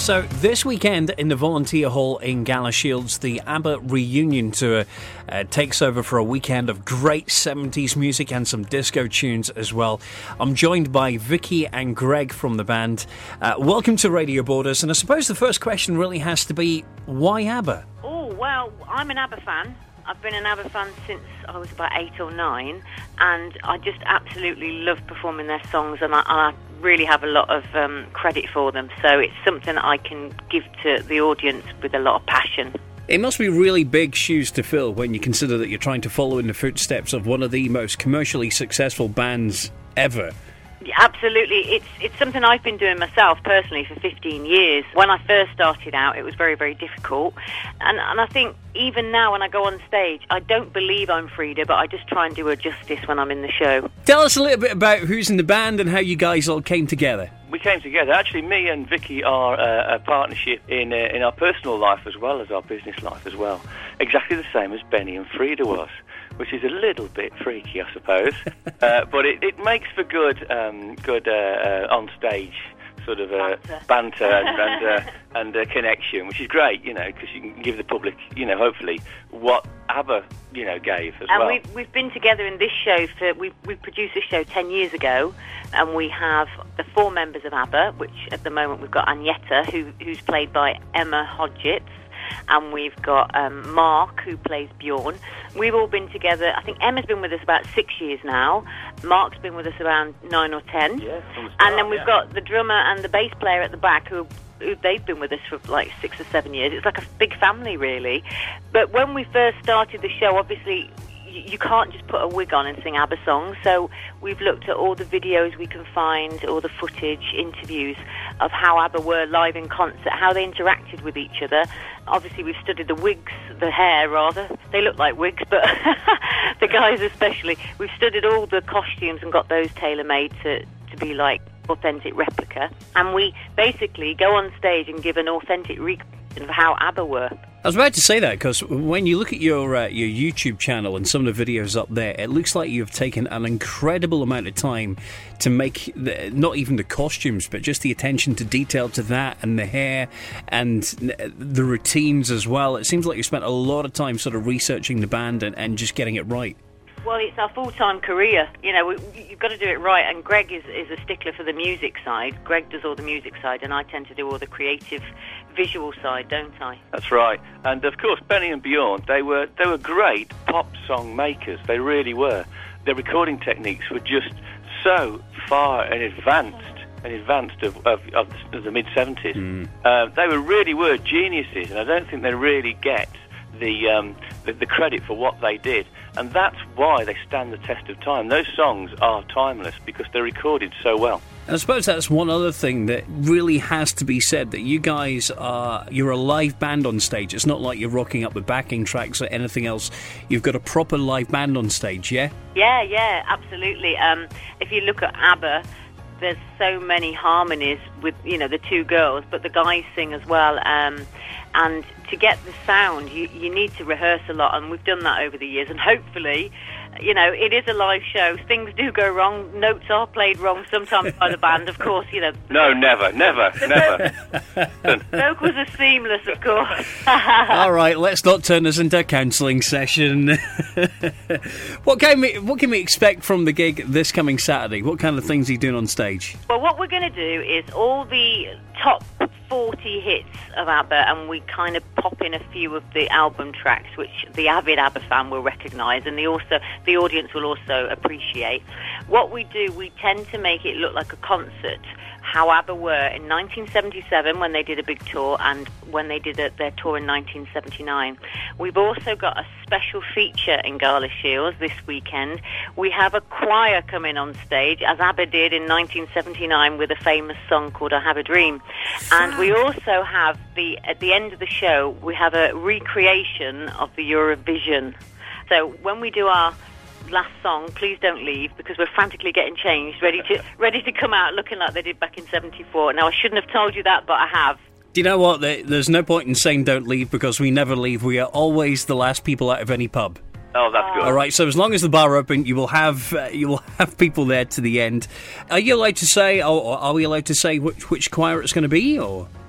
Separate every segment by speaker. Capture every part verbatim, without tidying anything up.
Speaker 1: So this weekend in the Volunteer Hall in Galashiels, the ABBA reunion tour uh, takes over for a weekend of great seventies music and some disco tunes as well. I'm joined by Vicky and Greg from the band. Uh, welcome to Radio Borders, and I suppose the first question really has to be, why ABBA?
Speaker 2: Oh, well, I'm an ABBA fan. I've been an ABBA fan since I was about eight or nine, and I just absolutely love performing their songs, and I, I really have a lot of um, credit for them, so it's something that I can give to the audience with a lot of passion.
Speaker 1: It must be really big shoes to fill when you consider that you're trying to follow in the footsteps of one of the most commercially successful bands ever.
Speaker 2: Yeah, absolutely. It's it's something I've been doing myself personally for fifteen years. When I first started out, it was very, very difficult. And, and I think even now when I go on stage, I don't believe I'm Frida, but I just try and do her justice when I'm in the show.
Speaker 1: Tell us a little bit about who's in the band and how you guys all came together.
Speaker 3: We came together. Actually, me and Vicky are uh, a partnership in uh, in our personal life as well as our business life as well. Exactly the same as Benny and Frida was, which is a little bit freaky, I suppose. uh, but it, it makes for good, um, good uh, uh, on-stage sort of uh, banter, banter and and, uh, and uh, connection, which is great, you know, because you can give the public, you know, hopefully what ABBA, you know, gave as
Speaker 2: and
Speaker 3: well.
Speaker 2: And we've, we've been together in this show for, we we produced this show ten years ago, and we have the four members of ABBA, which at the moment we've got Agneta, who, who's played by Emma Hodgetts, and we've got um, Mark, who plays Bjorn. We've all been together. I think Emma's been with us about six years now. Mark's been with us around nine or ten.
Speaker 3: Yeah, from the start,
Speaker 2: and then we've
Speaker 3: yeah.
Speaker 2: got the drummer and the bass player at the back, who, who they've been with us for like six or seven years. It's like a big family, really. But when we first started the show, obviously, you can't just put a wig on and sing ABBA songs, so we've looked at all the videos we can find, all the footage, interviews of how ABBA were live in concert, how they interacted with each other. Obviously, we've studied the wigs, the hair, rather. They look like wigs, but the guys especially. We've studied all the costumes and got those tailor-made to, to be like authentic replica. And we basically go on stage and give an authentic recreation of how ABBA were.
Speaker 1: I was about to say that, because when you look at your uh, your YouTube channel and some of the videos up there, it looks like you've taken an incredible amount of time to make the, not even the costumes, but just the attention to detail to that, and the hair and the routines as well. It seems like you spent a lot of time sort of researching the band and, and just getting it right.
Speaker 2: Well, it's our full-time career. You know, we, you've got to do it right, and Greg is, is a stickler for the music side. Greg does all the music side, and I tend to do all the creative visual side, don't I?
Speaker 3: That's right. And, of course, Benny and Bjorn, they were they were great pop song makers. They really were. Their recording techniques were just so far and advanced and advanced of, of, of the, of the mid-seventies. Mm. Uh, they were really were geniuses, and I don't think they really get the, um, the the credit for what they did. And that's why they stand the test of time. Those songs are timeless because they're recorded so well.
Speaker 1: And I suppose that's one other thing that really has to be said, that you guys are, you're a live band on stage. It's not like you're rocking up with backing tracks or anything else. You've got a proper live band on stage, yeah?
Speaker 2: Yeah, yeah, absolutely. Um, if you look at ABBA, there's so many harmonies with, you know, the two girls, but the guys sing as well. Um, and to get the sound, you, you need to rehearse a lot, and we've done that over the years. And hopefully, you know, it is a live show. Things do go wrong. Notes are played wrong sometimes by the band, of course, you know.
Speaker 3: No, never, never, never.
Speaker 2: The vocals are seamless, of course.
Speaker 1: All right, let's not turn this into a counselling session. What can we what can we expect from the gig this coming Saturday? What kind of things are you doing on stage?
Speaker 2: Well, what we're going to do is all the top forty hits of ABBA, and we kind of pop in a few of the album tracks, which the avid ABBA fan will recognise, and the also the audience will also appreciate. What we do, we tend to make it look like a concert, how ABBA were in nineteen seventy-seven when they did a big tour, and when they did a, their tour in nineteen seventy-nine. We've also got a special feature in Galashiels this weekend. We have a choir coming on stage, as ABBA did in nineteen seventy-nine with a famous song called I Have a Dream. And we also have, the at the end of the show, we have a recreation of the Eurovision. So when we do our last song, Please Don't Leave, because we're frantically getting changed, ready to ready to come out looking like they did back in seventy-four. Now, I shouldn't have told you that, but I have.
Speaker 1: Do you know what? There's no point in saying don't leave, because we never leave. We are always the last people out of any pub.
Speaker 3: Oh, that's good.
Speaker 1: All right, so as long as the bar open, you will have uh, you will have people there to the end. Are you allowed to say, or, or are we allowed to say which, which choir it's going to be, or...?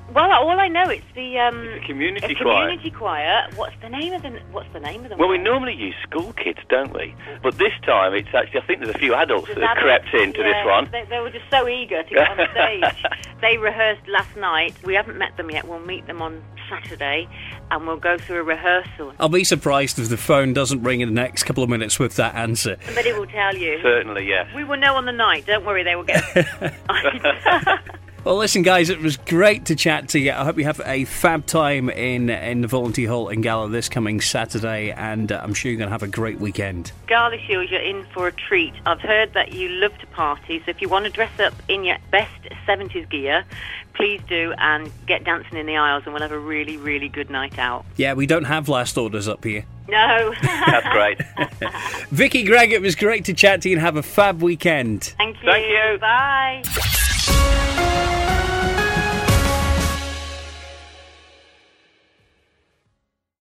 Speaker 2: Well, all I know it's the um,
Speaker 3: It's a community
Speaker 2: a
Speaker 3: choir.
Speaker 2: community choir. What's the name of the What's the name of them?
Speaker 3: Well, we normally use school kids, don't we? But this time, it's actually, I think there's a few adults
Speaker 2: There's
Speaker 3: that have
Speaker 2: adults,
Speaker 3: crept into
Speaker 2: yeah,
Speaker 3: this one.
Speaker 2: They, they were just so eager to get on stage. They rehearsed last night. We haven't met them yet. We'll meet them on Saturday, and we'll go through a rehearsal.
Speaker 1: I'll be surprised if the phone doesn't ring in the next couple of minutes with that answer.
Speaker 2: Somebody will tell you.
Speaker 3: Certainly, yes.
Speaker 2: We will know on the night. Don't worry, they will get.
Speaker 1: Well, listen, guys, it was great to chat to you. I hope you have a fab time in in the Volunteer Hall in Gala this coming Saturday, and uh, I'm sure you're going to have a great weekend.
Speaker 2: Gala Shields, you're in for a treat. I've heard that you love to party, so if you want to dress up in your best seventies gear, please do, and get dancing in the aisles, and we'll have a really, really good night out.
Speaker 1: Yeah, we don't have last orders up here.
Speaker 2: No.
Speaker 3: That's great.
Speaker 1: Vicky, Greg, it was great to chat to you, and have a fab weekend.
Speaker 2: Thank you.
Speaker 3: Thank you.
Speaker 2: Bye.